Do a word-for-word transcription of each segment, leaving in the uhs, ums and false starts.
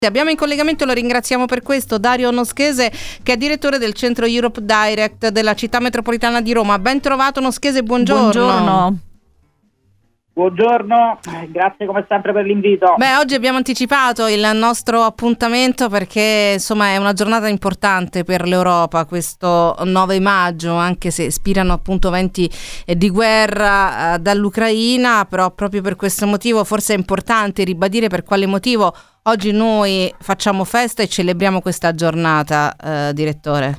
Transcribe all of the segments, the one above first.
Abbiamo in collegamento, lo ringraziamo per questo, Dario Noschese, che è direttore del centro Europe Direct della città metropolitana di Roma. Ben trovato Noschese, buongiorno. Buongiorno. Buongiorno, grazie come sempre per l'invito. Beh, oggi abbiamo anticipato il nostro appuntamento perché insomma è una giornata importante per l'Europa, questo nove maggio, anche se spirano appunto venti di guerra eh, dall'Ucraina, però proprio per questo motivo forse è importante ribadire per quale motivo oggi noi facciamo festa e celebriamo questa giornata, eh, direttore.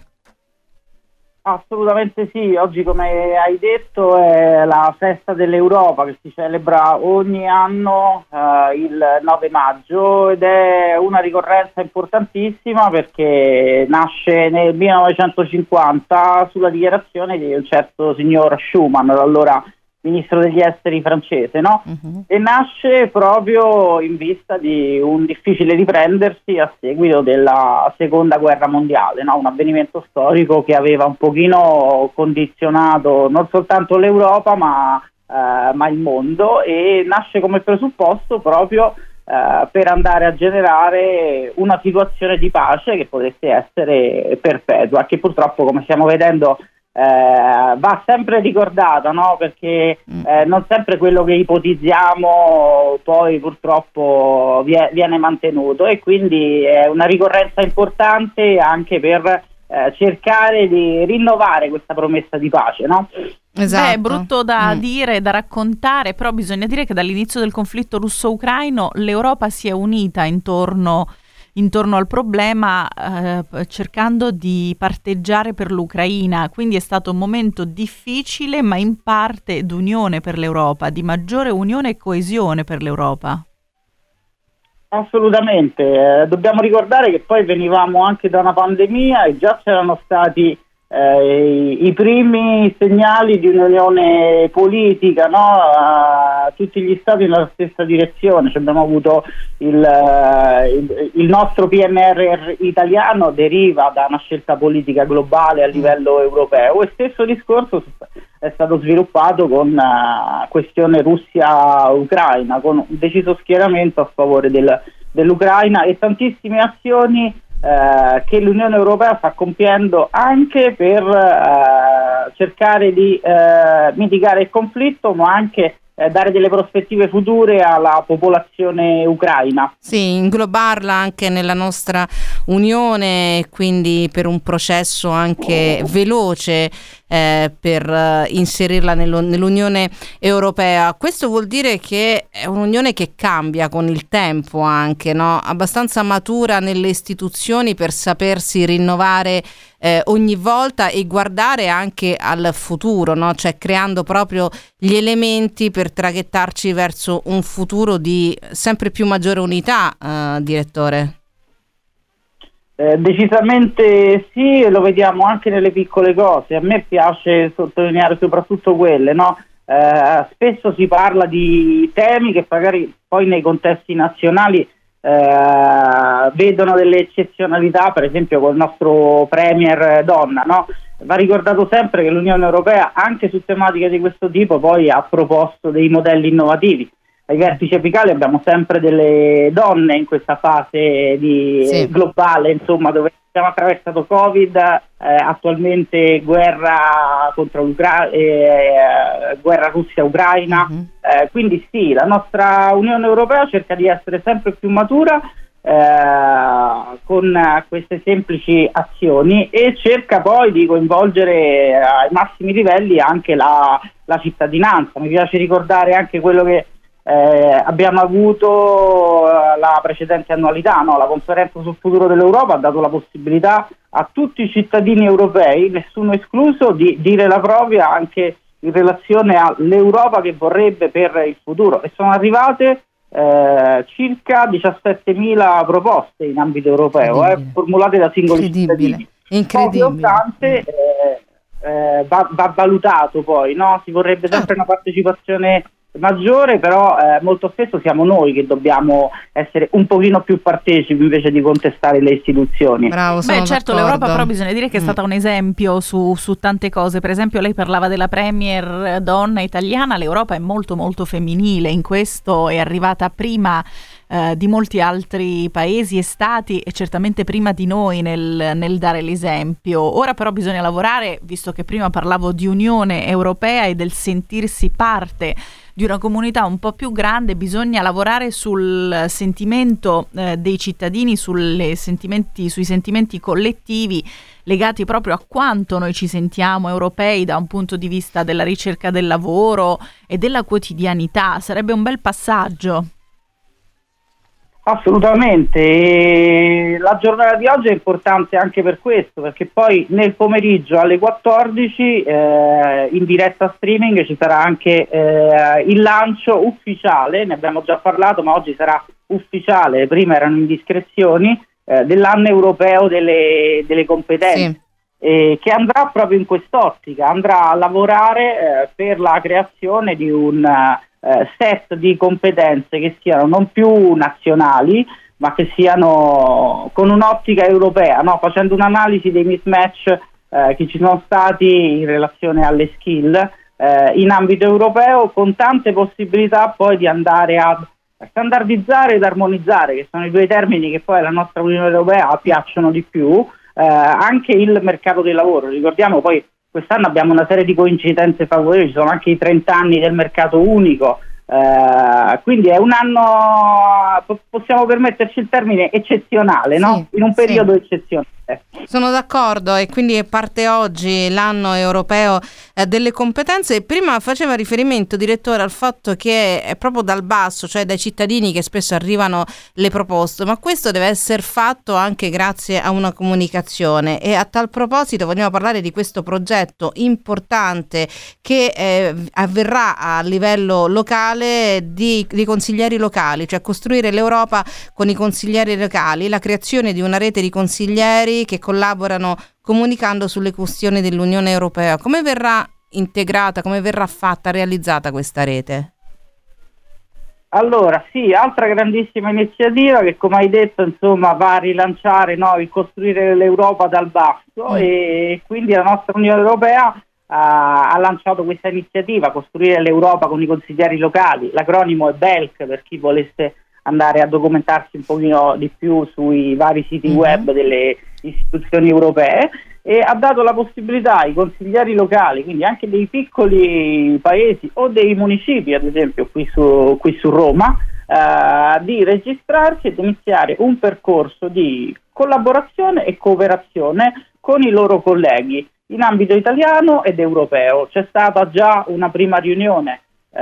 Assolutamente sì, oggi come hai detto è la festa dell'Europa che si celebra ogni anno eh, il nove maggio ed è una ricorrenza importantissima perché nasce nel millenovecentocinquanta sulla dichiarazione di un certo signor Schuman, allora ministro degli esteri francese, no? Uh-huh. E nasce proprio in vista di un difficile riprendersi a seguito della seconda guerra mondiale, no? Un avvenimento storico che aveva un pochino condizionato non soltanto l'Europa ma, eh, ma il mondo, e nasce come presupposto proprio eh, per andare a generare una situazione di pace che potesse essere perpetua, che purtroppo, come stiamo vedendo, Eh, va sempre ricordata, no? Perché eh, non sempre quello che ipotizziamo poi purtroppo vie- viene mantenuto, e quindi è una ricorrenza importante anche per eh, cercare di rinnovare questa promessa di pace, no? Esatto. Beh, è brutto da mm. dire, da raccontare, però bisogna dire che dall'inizio del conflitto russo-ucraino l'Europa si è unita intorno intorno al problema, eh, cercando di parteggiare per l'Ucraina, quindi è stato un momento difficile ma in parte d'unione per l'Europa, di maggiore unione e coesione per l'Europa. Assolutamente, eh, dobbiamo ricordare che poi venivamo anche da una pandemia e già c'erano stati eh, i, i primi segnali di un'unione politica, no? Uh, tutti gli stati nella stessa direzione. Cioè, abbiamo avuto il, uh, il, il nostro P N R R italiano deriva da una scelta politica globale a livello europeo, e stesso discorso è stato sviluppato con la uh, questione Russia-Ucraina, con un deciso schieramento a favore del, dell'Ucraina e tantissime azioni Eh, che l'Unione Europea sta compiendo anche per eh, cercare di eh, mitigare il conflitto, ma anche eh, dare delle prospettive future alla popolazione ucraina. Sì, inglobarla anche nella nostra Unione, quindi per un processo anche veloce eh, per uh, inserirla nello, nell'Unione Europea. Questo vuol dire che è un'unione che cambia con il tempo anche, no? Abbastanza matura nelle istituzioni per sapersi rinnovare eh, ogni volta e guardare anche al futuro, no? Cioè creando proprio gli elementi per traghettarci verso un futuro di sempre più maggiore unità, eh, direttore. Eh, decisamente sì, e lo vediamo anche nelle piccole cose. A me piace sottolineare soprattutto quelle, no? Eh, spesso si parla di temi che magari poi nei contesti nazionali eh, vedono delle eccezionalità, per esempio col nostro premier donna, no? Va ricordato sempre che l'Unione Europea anche su tematiche di questo tipo poi ha proposto dei modelli innovativi. Ai vertici apicali abbiamo sempre delle donne in questa fase di sì. globale, insomma, dove abbiamo attraversato Covid, eh, attualmente guerra contro l'Ucraina, eh, guerra Russia-Ucraina, mm-hmm. eh, quindi sì, la nostra Unione Europea cerca di essere sempre più matura eh, con queste semplici azioni, e cerca poi di coinvolgere ai massimi livelli anche la, la cittadinanza. Mi piace ricordare anche quello che Eh, abbiamo avuto la precedente annualità, no? La conferenza sul futuro dell'Europa ha dato la possibilità a tutti i cittadini europei, nessuno escluso, di dire la propria anche in relazione all'Europa che vorrebbe per il futuro, e sono arrivate eh, circa diciassettemila proposte in ambito europeo, eh, formulate da singoli cittadini. Incredibile. Ovviamente eh, eh, va, va valutato poi, no? Si vorrebbe sempre una partecipazione maggiore, però eh, molto spesso siamo noi che dobbiamo essere un pochino più partecipi invece di contestare le istituzioni. Bravo, sono Beh, certo, d'accordo. l'Europa però bisogna dire che è stata mm. un esempio su, su tante cose. Per esempio lei parlava della premier donna italiana, l'Europa è molto molto femminile, in questo è arrivata prima eh, di molti altri paesi e stati, e certamente prima di noi nel, nel dare l'esempio. Ora però bisogna lavorare, visto che prima parlavo di Unione Europea e del sentirsi parte di una comunità un po' più grande, bisogna lavorare sul sentimento eh, dei cittadini, sulle sentimenti, sui sentimenti collettivi legati proprio a quanto noi ci sentiamo europei da un punto di vista della ricerca del lavoro e della quotidianità. Sarebbe un bel passaggio. Assolutamente, e la giornata di oggi è importante anche per questo, perché poi nel pomeriggio alle quattordici eh, in diretta streaming ci sarà anche eh, il lancio ufficiale, ne abbiamo già parlato ma oggi sarà ufficiale, prima erano indiscrezioni, eh, dell'anno europeo delle, delle competenze, sì. eh, che andrà proprio in quest'ottica, andrà a lavorare eh, per la creazione di un Uh, set di competenze che siano non più nazionali ma che siano con un'ottica europea, no? Facendo un'analisi dei mismatch uh, che ci sono stati in relazione alle skill uh, in ambito europeo, con tante possibilità poi di andare a standardizzare ed armonizzare, che sono i due termini che poi alla nostra Unione Europea piacciono di più, uh, anche il mercato del lavoro. Ricordiamo poi quest'anno abbiamo una serie di coincidenze favorevoli, ci sono anche i trenta anni del mercato unico, eh, quindi è un anno, possiamo permetterci il termine, eccezionale, no? Sì, in un periodo sì. eccezionale. Sono d'accordo, e quindi parte oggi l'anno europeo eh, delle competenze. Prima faceva riferimento, direttore, al fatto che è proprio dal basso, cioè dai cittadini, che spesso arrivano le proposte, ma questo deve essere fatto anche grazie a una comunicazione, e a tal proposito vogliamo parlare di questo progetto importante che eh, avverrà a livello locale di, di consiglieri locali, cioè costruire l'Europa con i consiglieri locali, la creazione di una rete di consiglieri che collaborano comunicando sulle questioni dell'Unione Europea. Come verrà integrata, come verrà fatta, realizzata questa rete? Allora, sì, altra grandissima iniziativa che, come hai detto, insomma, va a rilanciare, no, il costruire l'Europa dal basso, mm. e quindi la nostra Unione Europea ha, ha lanciato questa iniziativa, costruire l'Europa con i consiglieri locali. L'acronimo è B E L C, per chi volesse andare a documentarsi un pochino di più sui vari siti mm-hmm. web delle istituzioni europee, e ha dato la possibilità ai consiglieri locali, quindi anche dei piccoli paesi o dei municipi, ad esempio qui su, qui su Roma, eh, di registrarsi ed iniziare un percorso di collaborazione e cooperazione con i loro colleghi in ambito italiano ed europeo. C'è stata già una prima riunione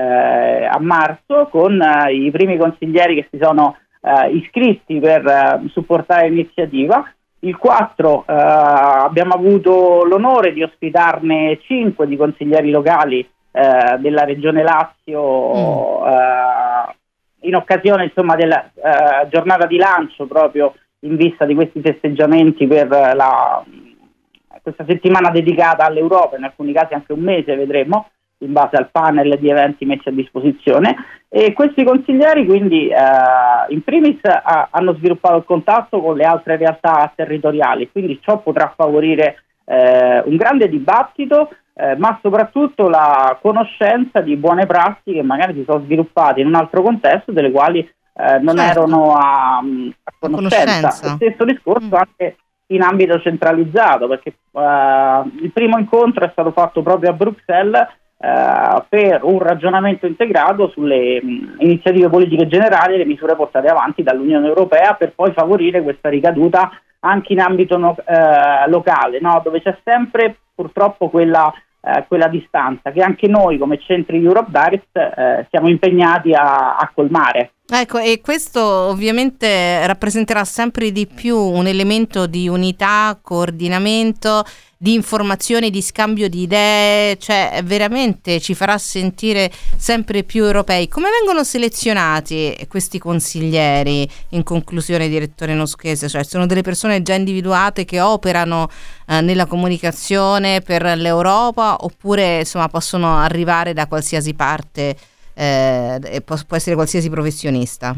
Eh, a marzo con eh, i primi consiglieri che si sono eh, iscritti per eh, supportare l'iniziativa. Il quattro eh, abbiamo avuto l'onore di ospitarne cinque di consiglieri locali eh, della Regione Lazio mm. eh, in occasione, insomma, della eh, giornata di lancio, proprio in vista di questi festeggiamenti per la, questa settimana dedicata all'Europa, in alcuni casi anche un mese, vedremo, in base al panel di eventi messi a disposizione. E questi consiglieri quindi eh, in primis a, hanno sviluppato il contatto con le altre realtà territoriali, quindi ciò potrà favorire eh, un grande dibattito, eh, ma soprattutto la conoscenza di buone prassi che magari si sono sviluppate in un altro contesto, delle quali eh, non certo. erano a, a conoscenza. Lo stesso discorso mm. anche in ambito centralizzato, perché eh, il primo incontro è stato fatto proprio a Bruxelles Uh, per un ragionamento integrato sulle mh, iniziative politiche generali e le misure portate avanti dall'Unione Europea, per poi favorire questa ricaduta anche in ambito no, uh, locale, no? Dove c'è sempre purtroppo quella, uh, quella distanza che anche noi come centri Europe Direct uh, siamo impegnati a, a colmare. Ecco, e questo ovviamente rappresenterà sempre di più un elemento di unità, coordinamento, di informazione, di scambio di idee, cioè veramente ci farà sentire sempre più europei. Come vengono selezionati questi consiglieri, in conclusione, direttore Noschese? Cioè sono delle persone già individuate che operano eh, nella comunicazione per l'Europa, oppure insomma possono arrivare da qualsiasi parte? Eh, può, può essere qualsiasi professionista?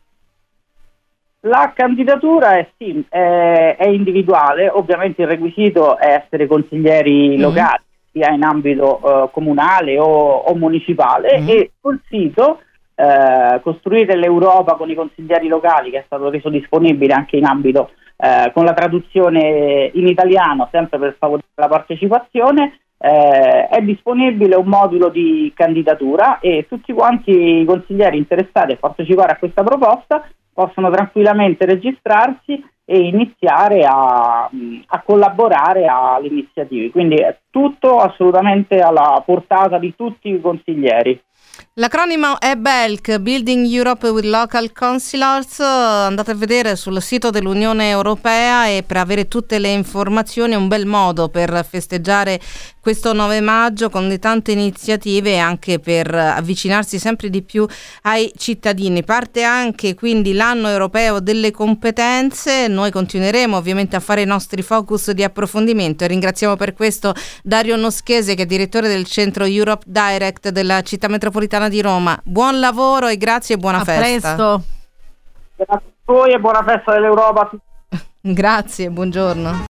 La candidatura è, sì, è, è individuale, ovviamente il requisito è essere consiglieri mm-hmm. locali, sia in ambito uh, comunale o, o municipale, mm-hmm. e sul sito eh, costruire l'Europa con i consiglieri locali, che è stato reso disponibile anche in ambito eh, con la traduzione in italiano, sempre per favorire la partecipazione. Eh, è disponibile un modulo di candidatura e tutti quanti i consiglieri interessati a partecipare a questa proposta possono tranquillamente registrarsi e iniziare a, a collaborare alle iniziative. Quindi è tutto assolutamente alla portata di tutti i consiglieri. L'acronimo è B E L C, Building Europe with Local Councillors. Andate a vedere sul sito dell'Unione Europea e per avere tutte le informazioni. È un bel modo per festeggiare questo nove maggio con le tante iniziative e anche per avvicinarsi sempre di più ai cittadini. Parte anche quindi l'anno europeo delle competenze. Noi continueremo ovviamente a fare i nostri focus di approfondimento e ringraziamo per questo Dario Noschese, che è direttore del centro Europe Direct della città metropolitana di Roma. Buon lavoro e grazie e buona a festa. Presto. Grazie a voi e buona festa dell'Europa. Grazie, buongiorno.